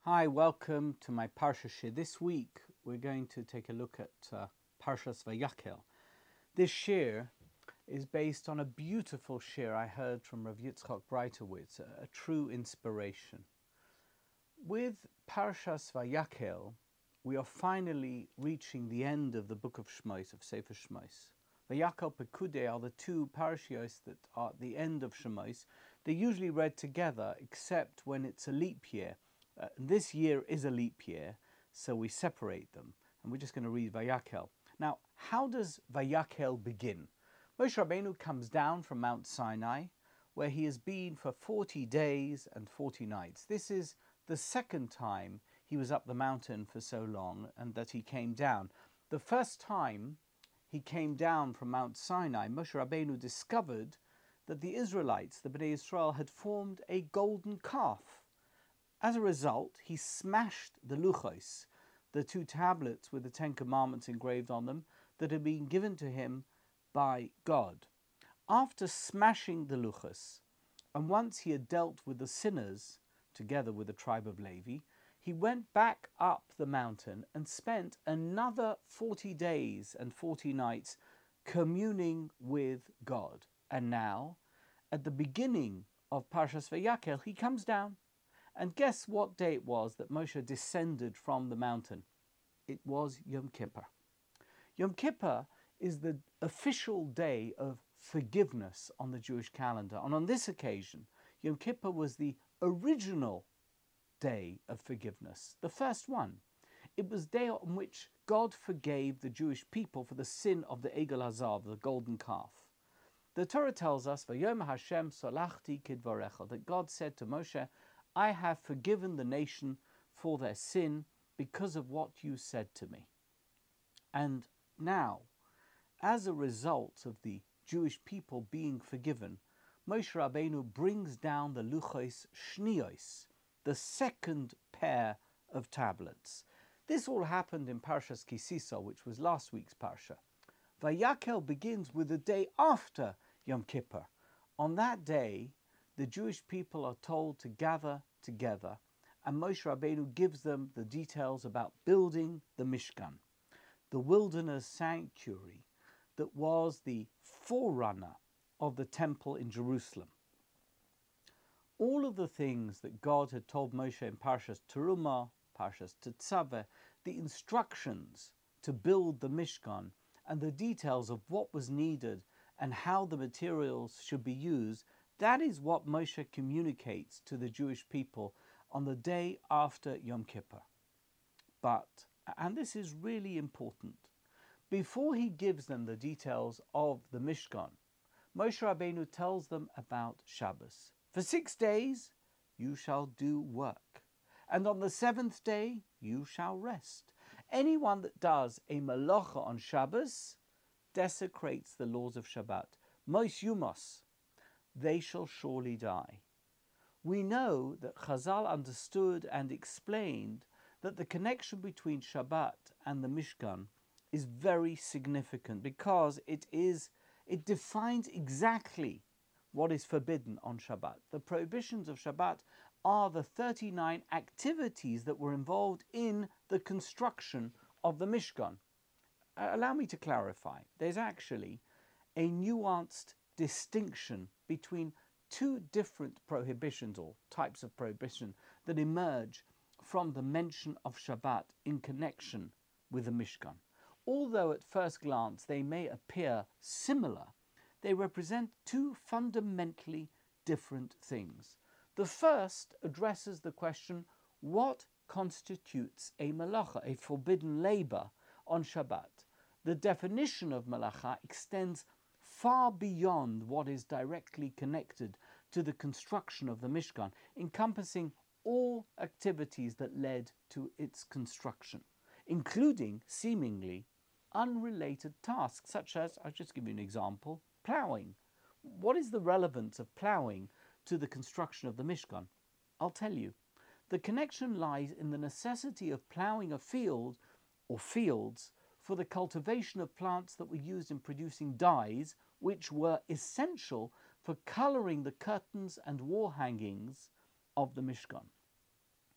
Hi, welcome to my Parsha Shir. This week we're going to take a look at Parshas Vayakhel. This Shir is based on a beautiful Shir I heard from Rav Yitzchak Breitowitz, a true inspiration. With Parshas Vayakhel, we are finally reaching the end of the book of Shmos, of Sefer Shmos. Vayakhel Pekudei are the two parashios that are at the end of Shmos. They're usually read together except when it's a leap year. This year is a leap year, so we separate them, and we're just going to read Vayakhel. Now, how does Vayakhel begin? Moshe Rabbeinu comes down from Mount Sinai, where he has been for 40 days and 40 nights. This is the second time he was up the mountain for so long and that he came down. The first time he came down from Mount Sinai, Moshe Rabbeinu discovered that the Israelites, the Bnei Israel, had formed a golden calf. As a result, he smashed the luchos, the two tablets with the Ten Commandments engraved on them that had been given to him by God. After smashing the luchos, and once he had dealt with the sinners, together with the tribe of Levi, he went back up the mountain and spent another 40 days and 40 nights communing with God. And now, at the beginning of Parshas Vayakhel, he comes down. And guess what day it was that Moshe descended from the mountain? It was Yom Kippur. Yom Kippur is the official day of forgiveness on the Jewish calendar. And on this occasion, Yom Kippur was the original day of forgiveness, the first one. It was the day on which God forgave the Jewish people for the sin of the Egel Hazav, the golden calf. The Torah tells us, Vayom Hashem solachti kidvarecha, that God said to Moshe, I have forgiven the nation for their sin because of what you said to me. And now, as a result of the Jewish people being forgiven, Moshe Rabbeinu brings down the Luchos Shniyos, the second pair of tablets. This all happened in Parshas Kisisa, which was last week's Parsha. Vayakhel begins with the day after Yom Kippur. On that day, the Jewish people are told to gather together, and Moshe Rabbeinu gives them the details about building the Mishkan, the wilderness sanctuary that was the forerunner of the temple in Jerusalem. All of the things that God had told Moshe in Parshas Terumah, Parshas Tetzaveh, the instructions to build the Mishkan, and the details of what was needed and how the materials should be used, that is what Moshe communicates to the Jewish people on the day after Yom Kippur. But, and this is really important, before he gives them the details of the Mishkan, Moshe Rabbeinu tells them about Shabbos. For 6 days you shall do work, and on the 7th day you shall rest. Anyone that does a malacha on Shabbos desecrates the laws of Shabbat. Mos Yumos, they shall surely die. We know that Chazal understood and explained that the connection between Shabbat and the Mishkan is very significant because it defines exactly what is forbidden on Shabbat. The prohibitions of Shabbat are the 39 activities that were involved in the construction of the Mishkan. Allow me to clarify. There's actually a nuanced distinction between two different prohibitions or types of prohibition that emerge from the mention of Shabbat in connection with the Mishkan. Although at first glance they may appear similar, they represent two fundamentally different things. The first addresses the question, what constitutes a malacha, a forbidden labor on Shabbat? The definition of malacha extends far beyond what is directly connected to the construction of the Mishkan, encompassing all activities that led to its construction, including seemingly unrelated tasks, such as, I'll just give you an example, ploughing. What is the relevance of ploughing to the construction of the Mishkan? I'll tell you. The connection lies in the necessity of ploughing a field or fields for the cultivation of plants that were used in producing dyes, which were essential for colouring the curtains and wall hangings of the Mishkan.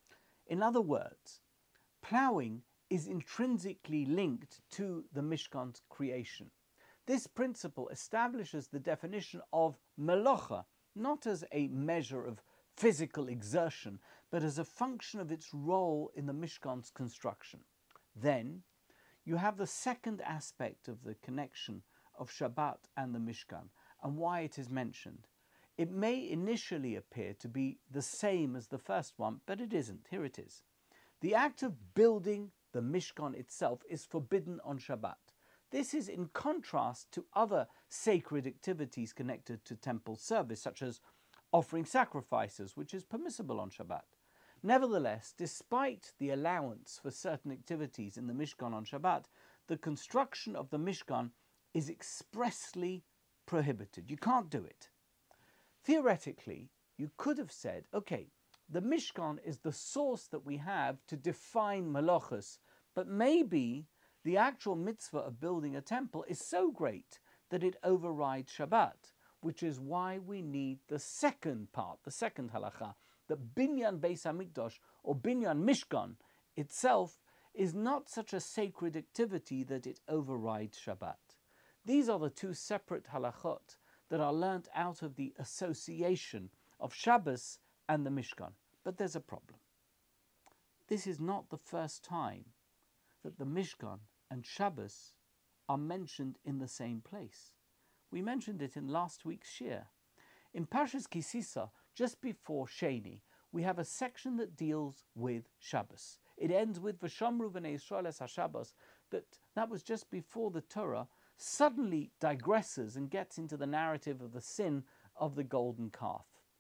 In other words, ploughing is intrinsically linked to the Mishkan's creation. This principle establishes the definition of melacha, not as a measure of physical exertion, but as a function of its role in the Mishkan's construction. Then, you have the second aspect of the connection of Shabbat and the Mishkan, and why it is mentioned. It may initially appear to be the same as the first one, but it isn't. Here it is. The act of building the Mishkan itself is forbidden on Shabbat. This is in contrast to other sacred activities connected to temple service, such as offering sacrifices, which is permissible on Shabbat. Nevertheless, despite the allowance for certain activities in the Mishkan on Shabbat, the construction of the Mishkan is expressly prohibited. You can't do it. Theoretically, you could have said, okay, the Mishkan is the source that we have to define malachos, but maybe the actual mitzvah of building a temple is so great that it overrides Shabbat, which is why we need the second part, the second halacha, that Binyan Beis HaMikdash or Binyan Mishkan itself is not such a sacred activity that it overrides Shabbat. These are the two separate halachot that are learnt out of the association of Shabbos and the Mishkan. But there's a problem. This is not the first time that the Mishkan and Shabbos are mentioned in the same place. We mentioned it in last week's shir. In Parshas Ki Sisa, just before Sheni, we have a section that deals with Shabbos. It ends with V'shamru v'nei Yisrael es HaShabbos, but that was just before the Torah suddenly digresses and gets into the narrative of the sin of the golden calf.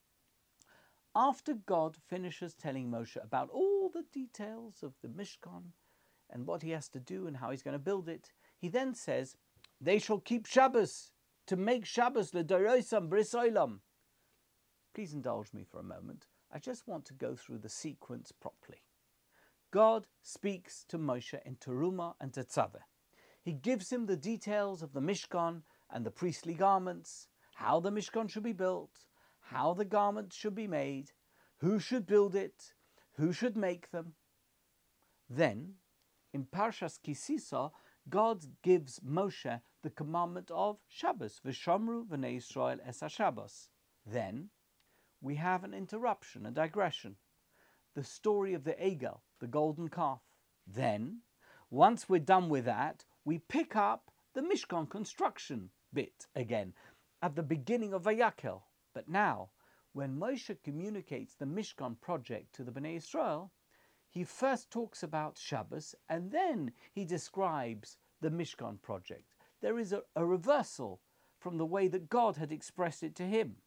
After God finishes telling Moshe about all the details of the Mishkan and what he has to do and how he's going to build it, he then says, they shall keep Shabbos, to make Shabbos l'doroisam bris olam. Please indulge me for a moment. I just want to go through the sequence properly. God speaks to Moshe in Teruma and Tetzaveh. He gives him the details of the Mishkan and the priestly garments, how the Mishkan should be built, how the garments should be made, who should build it, who should make them. Then, in Parshas Ki Sisa, God gives Moshe the commandment of Shabbos, V'shamru v'nei Yisrael es HaShabbos. Then, we have an interruption, a digression, the story of the Egel, the golden calf. Then, once we're done with that, we pick up the Mishkan construction bit again at the beginning of Vayakel. But now, when Moshe communicates the Mishkan project to the Bnei Israel, he first talks about Shabbos and then he describes the Mishkan project. There is a reversal from the way that God had expressed it to him.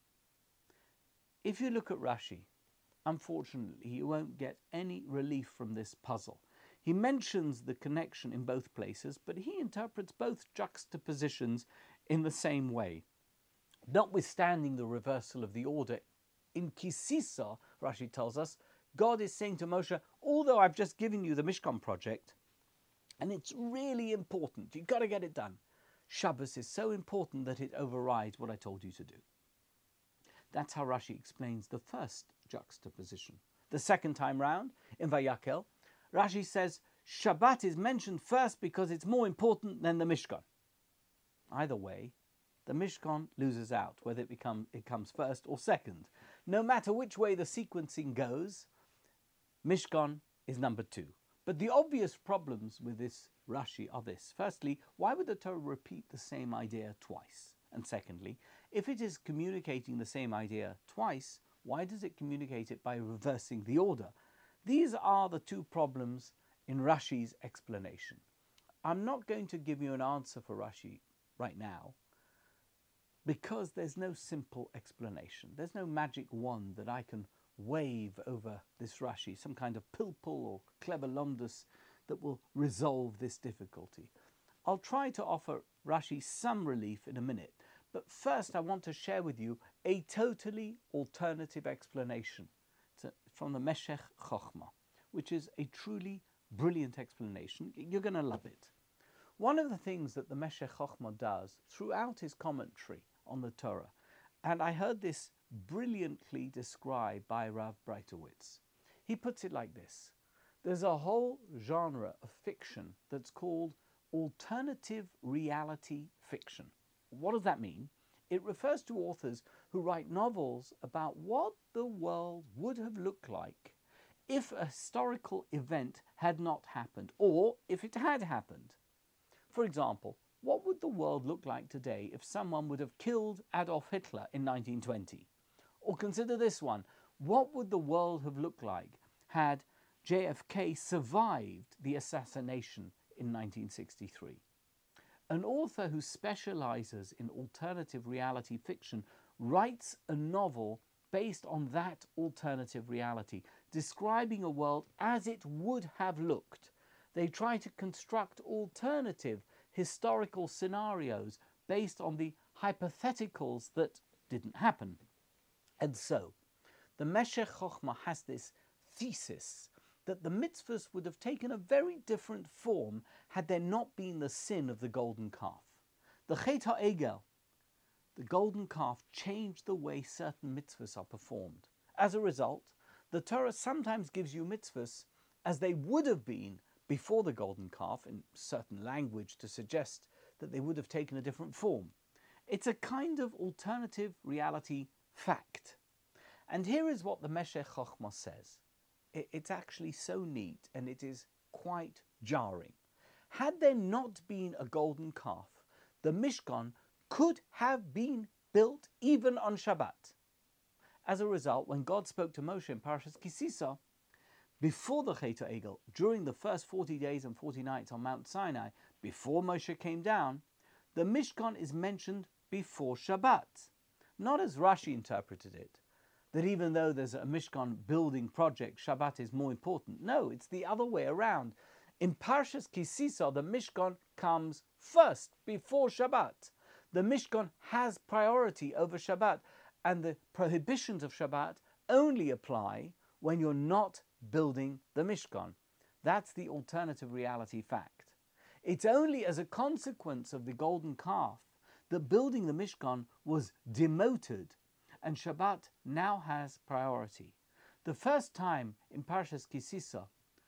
If you look at Rashi, unfortunately, you won't get any relief from this puzzle. He mentions the connection in both places, but he interprets both juxtapositions in the same way. Notwithstanding the reversal of the order, in Ki Sisa, Rashi tells us, God is saying to Moshe, although I've just given you the Mishkan project, and it's really important, you've got to get it done, Shabbos is so important that it overrides what I told you to do. That's how Rashi explains the first juxtaposition. The second time round, in Vayakel, Rashi says, Shabbat is mentioned first because it's more important than the Mishkan. Either way, the Mishkan loses out, whether it comes first or second. No matter which way the sequencing goes, Mishkan is number 2. But the obvious problems with this Rashi are this. Firstly, why would the Torah repeat the same idea twice? And secondly, if it is communicating the same idea twice, why does it communicate it by reversing the order? These are the two problems in Rashi's explanation. I'm not going to give you an answer for Rashi right now because there's no simple explanation. There's no magic wand that I can wave over this Rashi, some kind of pilpul or clever londus that will resolve this difficulty. I'll try to offer Rashi some relief in a minute, but first I want to share with you a totally alternative explanation from the Meshech Chochmah, which is a truly brilliant explanation. You're going to love it. One of the things that the Meshech Chochmah does throughout his commentary on the Torah, and I heard this brilliantly described by Rav Breitowitz. He puts it like this. There's a whole genre of fiction that's called alternative reality fiction. What does that mean? It refers to authors who write novels about what the world would have looked like if a historical event had not happened, or if it had happened. For example, what would the world look like today if someone would have killed Adolf Hitler in 1920? Or consider this one: what would the world have looked like had JFK survived the assassination in 1963? An author who specializes in alternative reality fiction writes a novel based on that alternative reality, describing a world as it would have looked. They try to construct alternative historical scenarios based on the hypotheticals that didn't happen. And so, the Meshech Chochmah has this thesis that the mitzvahs would have taken a very different form had there not been the sin of the golden calf. The Chet HaEgel, the golden calf, changed the way certain mitzvahs are performed. As a result, the Torah sometimes gives you mitzvahs as they would have been before the golden calf, in certain language to suggest that they would have taken a different form. It's a kind of alternative reality fact. And here is what the Meshech Chochmah says. It's actually so neat and it is quite jarring. Had there not been a golden calf, the Mishkan could have been built even on Shabbat. As a result, when God spoke to Moshe in Parashas Kisisa, before the Chet HaEgel, during the first 40 days and 40 nights on Mount Sinai, before Moshe came down, the Mishkan is mentioned before Shabbat. Not as Rashi interpreted it, that even though there's a Mishkan building project, Shabbat is more important. No, it's the other way around. In Parshas Kisisa, the Mishkan comes first, before Shabbat. The Mishkan has priority over Shabbat, and the prohibitions of Shabbat only apply when you're not building the Mishkan. That's the alternative reality fact. It's only as a consequence of the golden calf that building the Mishkan was demoted, and Shabbat now has priority. The first time in Parshas Kisisa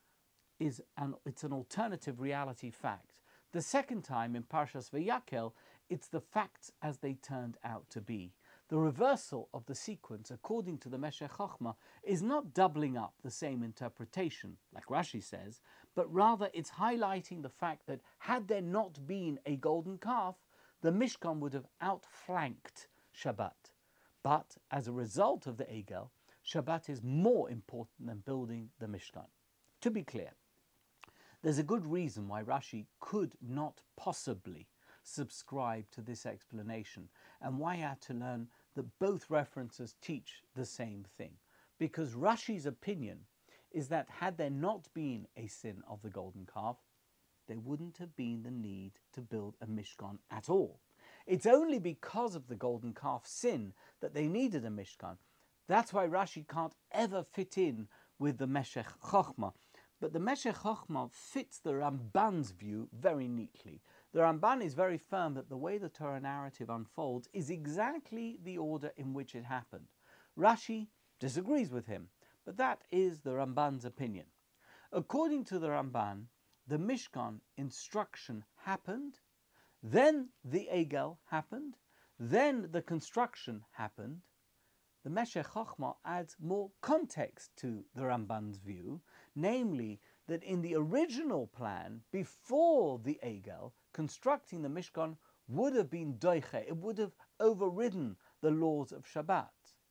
it's an alternative reality fact. The second time in Parshas Vayakel, it's the facts as they turned out to be. The reversal of the sequence, according to the Meshech Chochmah, is not doubling up the same interpretation, like Rashi says, but rather it's highlighting the fact that had there not been a golden calf, the Mishkan would have outflanked Shabbat. But as a result of the Egel, Shabbat is more important than building the Mishkan. To be clear, there's a good reason why Rashi could not possibly subscribe to this explanation, and why I had to learn that both references teach the same thing. Because Rashi's opinion is that had there not been a sin of the golden calf, there wouldn't have been the need to build a Mishkan at all. It's only because of the golden calf sin that they needed a Mishkan. That's why Rashi can't ever fit in with the Meshech Chochmah. But the Meshech Chochmah fits the Ramban's view very neatly. The Ramban is very firm that the way the Torah narrative unfolds is exactly the order in which it happened. Rashi disagrees with him, but that is the Ramban's opinion. According to the Ramban, the Mishkan instruction happened, then the Egel happened, then the construction happened. The Meshech Chochmah adds more context to the Ramban's view, namely that in the original plan, before the Egel, constructing the Mishkan would have been doiche, it would have overridden the laws of Shabbat.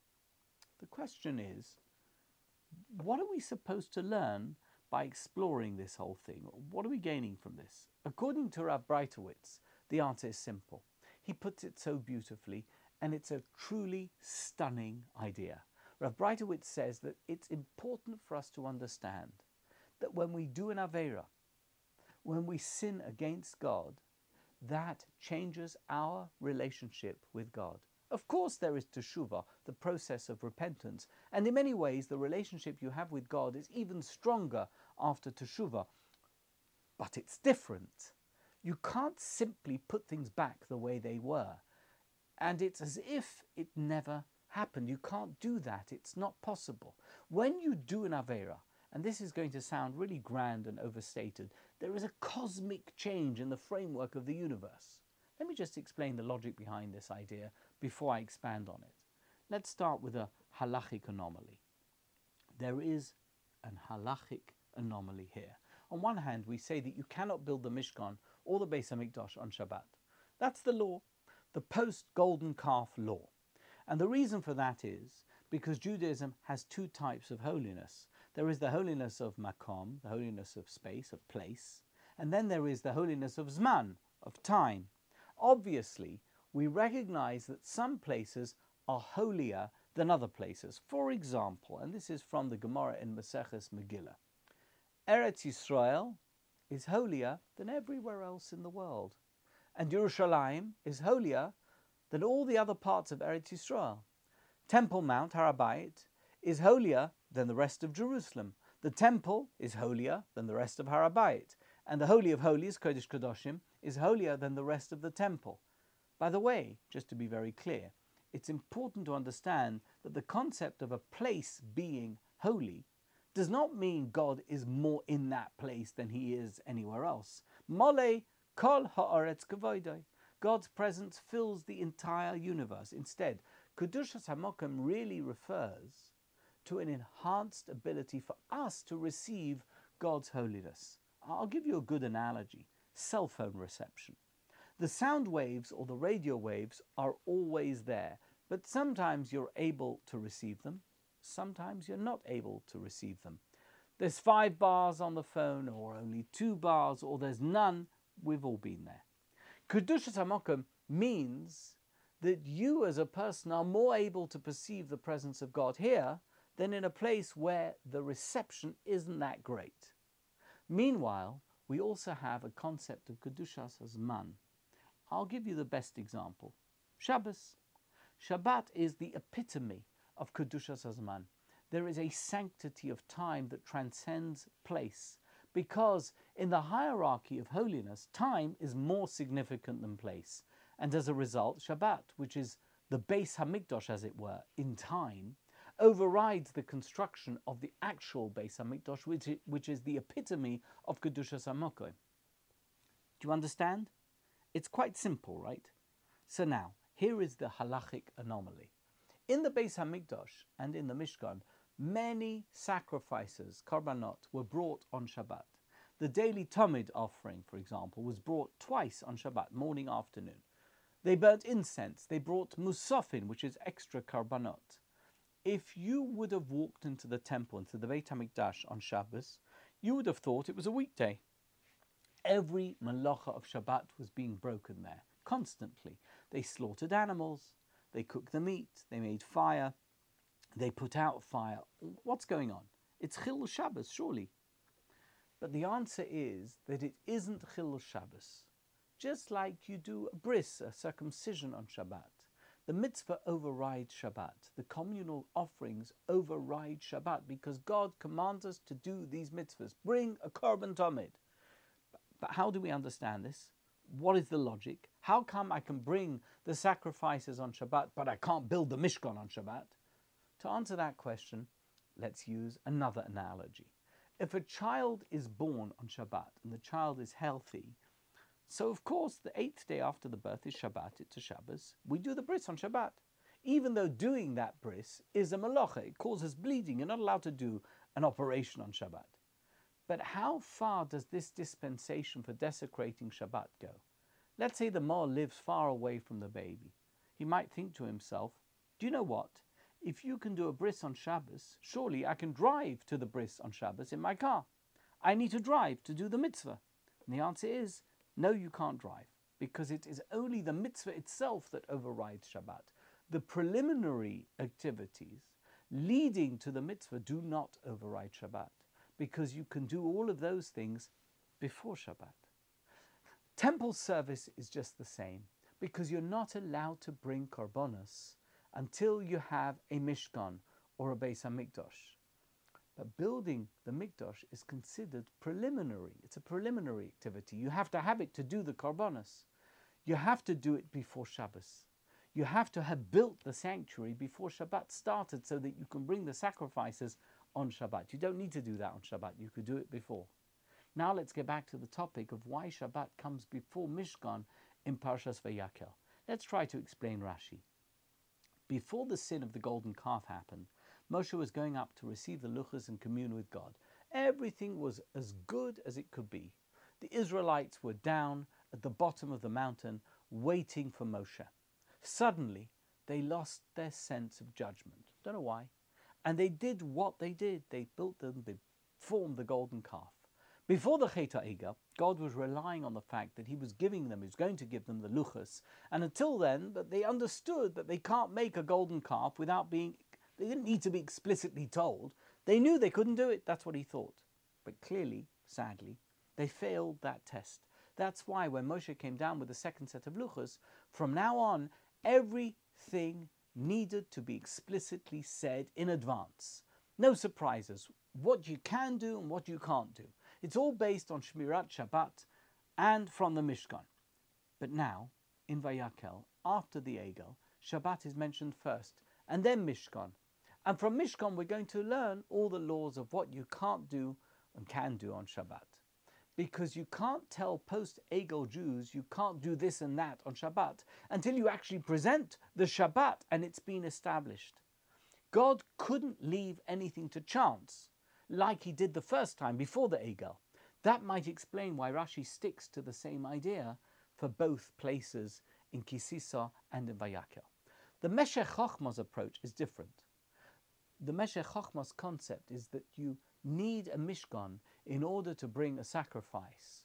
The question is, what are we supposed to learn by exploring this whole thing? What are we gaining from this? According to Rav Breitowitz, the answer is simple. He puts it so beautifully, and it's a truly stunning idea. Rav Breitowitz says that it's important for us to understand that when we do an Aveira, when we sin against God, that changes our relationship with God. Of course there is teshuvah, the process of repentance, and in many ways the relationship you have with God is even stronger after teshuvah. But it's different. You can't simply put things back the way they were. And it's as if it never happened. You can't do that. It's not possible. When you do an Aveira and this is going to sound really grand and overstated, there is a cosmic change in the framework of the universe. Let me just explain the logic behind this idea before I expand on it. Let's start with a halachic anomaly. There is an halachic anomaly here. On one hand, we say that you cannot build the Mishkan or the Beis HaMikdash on Shabbat. That's the law, the post-golden calf law. And the reason for that is because Judaism has two types of holiness. There is the holiness of makom, the holiness of space, of place, and then there is the holiness of zman, of time. Obviously, we recognize that some places are holier than other places. For example, and this is from the Gemara in Maseches Megillah, Eretz Yisrael is holier than everywhere else in the world, and Yerushalayim is holier than all the other parts of Eretz Yisrael. Temple Mount, Har HaBayit, is holier than the rest of Jerusalem. The temple is holier than the rest of Har HaBayit, and the Holy of Holies, Kodesh Kodoshim, is holier than the rest of the temple. By the way, just to be very clear, it's important to understand that the concept of a place being holy does not mean God is more in that place than he is anywhere else. Mole kol ha'aretz kavoidai. God's presence fills the entire universe. Instead, Kedushas HaMokem really refers to an enhanced ability for us to receive God's holiness. I'll give you a good analogy. Cell phone reception. The sound waves or the radio waves are always there, but sometimes you're able to receive them, sometimes you're not able to receive them. There's 5 bars on the phone, or only 2 bars, or there's none. We've all been there. Kedushas HaMokem means that you as a person are more able to perceive the presence of God here than in a place where the reception isn't that great. Meanwhile, we also have a concept of Kedushas HaZman. I'll give you the best example. Shabbos. Shabbat is the epitome of Kedushas HaZman. There is a sanctity of time that transcends place, because in the hierarchy of holiness, time is more significant than place. And as a result, Shabbat, which is the Beis HaMikdash, as it were, in time, overrides the construction of the actual Beis HaMikdash, which is the epitome of Kedushas HaMokem. Do you understand? It's quite simple, right? So now, here is the halachic anomaly. In the Beis HaMikdash and in the Mishkan, many sacrifices, korbanot, were brought on Shabbat. The daily Tamid offering, for example, was brought twice on Shabbat, morning, afternoon. They burnt incense. They brought musafin, which is extra korbanot. If you would have walked into the temple, into the Beit HaMikdash on Shabbos, you would have thought it was a weekday. Every malacha of Shabbat was being broken there, constantly. They slaughtered animals, they cooked the meat, they made fire, they put out fire. What's going on? It's Chilul Shabbos, surely. But the answer is that it isn't Chilul Shabbos. Just like you do a bris, a circumcision on Shabbat. The mitzvah overrides Shabbat. The communal offerings override Shabbat because God commands us to do these mitzvahs. Bring a korban tamid. But how do we understand this? What is the logic? How come I can bring the sacrifices on Shabbat, but I can't build the Mishkan on Shabbat? To answer that question, let's use another analogy. If a child is born on Shabbat and the child is healthy, so of course the 8th day after the birth is Shabbat, it's a Shabbos, we do the bris on Shabbat. Even though doing that bris is a malacha, it causes bleeding, you're not allowed to do an operation on Shabbat. But how far does this dispensation for desecrating Shabbat go? Let's say the mor lives far away from the baby. He might think to himself, do you know what? If you can do a bris on Shabbos, surely I can drive to the bris on Shabbos in my car. I need to drive to do the mitzvah. And the answer is, no, you can't drive, because it is only the mitzvah itself that overrides Shabbat. The preliminary activities leading to the mitzvah do not override Shabbat, because you can do all of those things before Shabbat. Temple service is just the same, because you're not allowed to bring korbanos until you have a Mishkan or a Beis HaMikdash. But building the Mikdash is considered preliminary. It's a preliminary activity. You have to have it to do the korbanos. You have to do it before Shabbos. You have to have built the sanctuary before Shabbat started so that you can bring the sacrifices on Shabbat. You don't need to do that on Shabbat. You could do it before. Now let's get back to the topic of why Shabbat comes before Mishkan in Parshas Vayakel. Let's try to explain Rashi. Before the sin of the golden calf happened, Moshe was going up to receive the luchos and commune with God. Everything was as good as it could be. The Israelites were down at the bottom of the mountain waiting for Moshe. Suddenly, they lost their sense of judgment. Don't know why. And they did what they did. They built them, they formed the golden calf. Before the Chet HaEgel, God was relying on the fact that he was giving them, he was going to give them the luchos. And until then, that they understood that they can't make a golden calf without being, they didn't need to be explicitly told. They knew they couldn't do it. That's what he thought. But clearly, sadly, they failed that test. That's why when Moshe came down with the second set of luchos, from now on, everything needed to be explicitly said in advance. No surprises. What you can do and what you can't do. It's all based on Shmirat Shabbat and from the Mishkan. But now, in Vayakel, after the Egel, Shabbat is mentioned first, and then Mishkan. And from Mishkan, we're going to learn all the laws of what you can't do and can do on Shabbat. Because you can't tell post-Egel Jews you can't do this and that on Shabbat until you actually present the Shabbat and it's been established. God couldn't leave anything to chance, like he did the first time before the Egel. That might explain why Rashi sticks to the same idea for both places in Ki Sisa and in Vayakel. The Meshech Chochmah's approach is different. The Meshech Chochmah's concept is that you need a Mishkan in order to bring a sacrifice.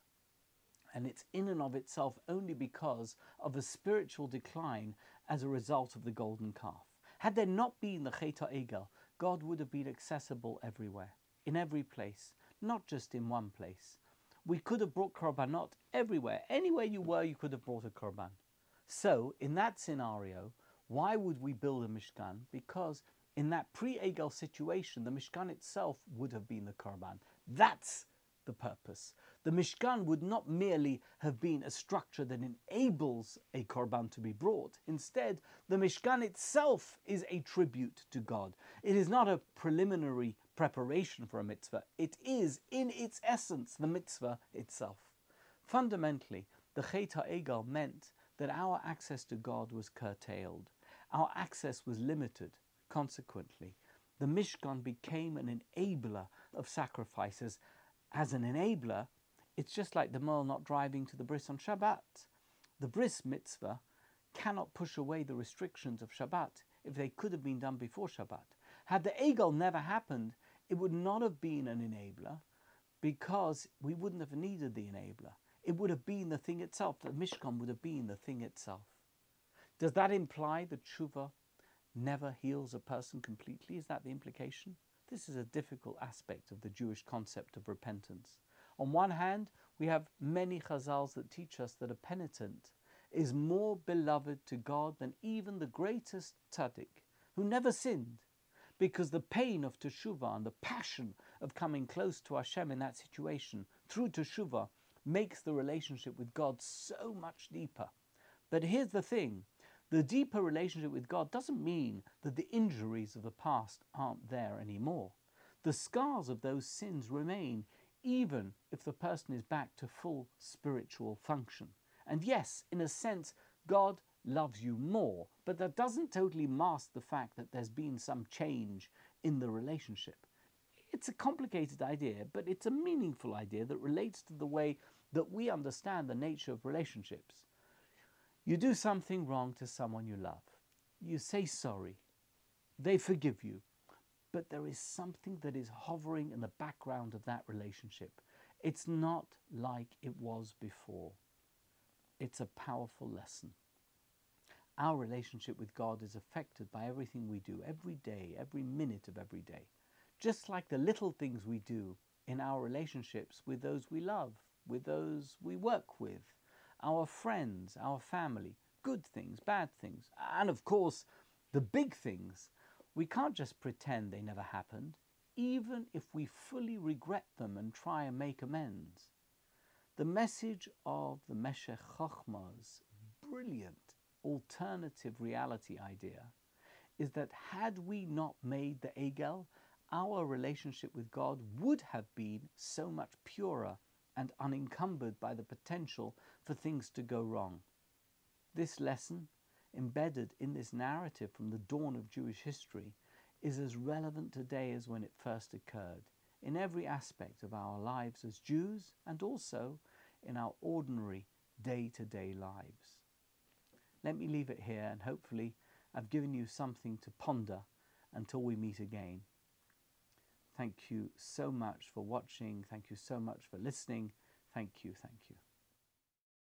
And it's in and of itself only because of a spiritual decline as a result of the golden calf. Had there not been the Chet HaEgel, God would have been accessible everywhere, in every place, not just in one place. We could have brought korbanot everywhere. Anywhere you were, you could have brought a korban. So, in that scenario, why would we build a Mishkan? Because in that pre-Egel situation, the Mishkan itself would have been the korban. That's the purpose. The Mishkan would not merely have been a structure that enables a korban to be brought. Instead, the Mishkan itself is a tribute to God. It is not a preliminary preparation for a mitzvah. It is, in its essence, the mitzvah itself. Fundamentally, the Chet HaEgel meant that our access to God was curtailed. Our access was limited. Consequently, the Mishkan became an enabler of sacrifices. As an enabler, it's just like the mole not driving to the bris on Shabbat. The bris mitzvah cannot push away the restrictions of Shabbat if they could have been done before Shabbat. Had the Egel never happened, it would not have been an enabler because we wouldn't have needed the enabler. It would have been the thing itself. The Mishkan would have been the thing itself. Does that imply that tshuva never heals a person completely? Is that the implication? This is a difficult aspect of the Jewish concept of repentance. On one hand, we have many chazals that teach us that a penitent is more beloved to God than even the greatest tzaddik, who never sinned, because the pain of teshuvah and the passion of coming close to Hashem in that situation through teshuvah makes the relationship with God so much deeper. But here's the thing. The deeper relationship with God doesn't mean that the injuries of the past aren't there anymore. The scars of those sins remain, even if the person is back to full spiritual function. And yes, in a sense, God loves you more, but that doesn't totally mask the fact that there's been some change in the relationship. It's a complicated idea, but it's a meaningful idea that relates to the way that we understand the nature of relationships. You do something wrong to someone you love. You say sorry. They forgive you. But there is something that is hovering in the background of that relationship. It's not like it was before. It's a powerful lesson. Our relationship with God is affected by everything we do every day, every minute of every day. Just like the little things we do in our relationships with those we love, with those we work with, our friends, our family, good things, bad things, and of course, the big things. We can't just pretend they never happened, even if we fully regret them and try and make amends. The message of the Meshech Chochmah's brilliant alternative reality idea is that had we not made the Egel, our relationship with God would have been so much purer and unencumbered by the potential for things to go wrong. This lesson, embedded in this narrative from the dawn of Jewish history, is as relevant today as when it first occurred, in every aspect of our lives as Jews and also in our ordinary day-to-day lives. Let me leave it here, and hopefully I've given you something to ponder until we meet again. Thank you so much for watching. Thank you so much for listening. Thank you.